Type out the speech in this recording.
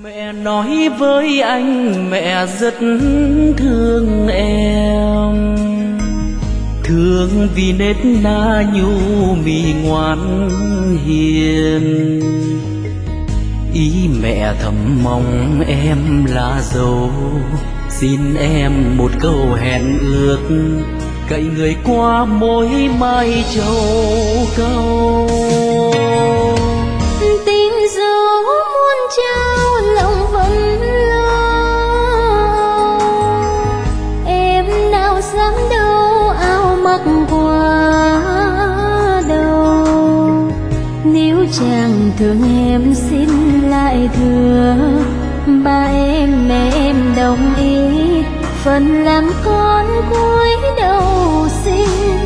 Mẹ nói với anh mẹ rất thương em, thương vì nết na nhu mì ngoan hiền. Ý mẹ thầm mong em là dâu, xin em một câu hẹn ước, cậy người qua mối mai châu câu. Tình dấu muôn trao lòng vẫn lo, em nào dám đâu áo mặc qua đầu. Nếu chàng thương em xin lại thưa, ba em mẹ em đồng ý, phần làm con cúi đầu xin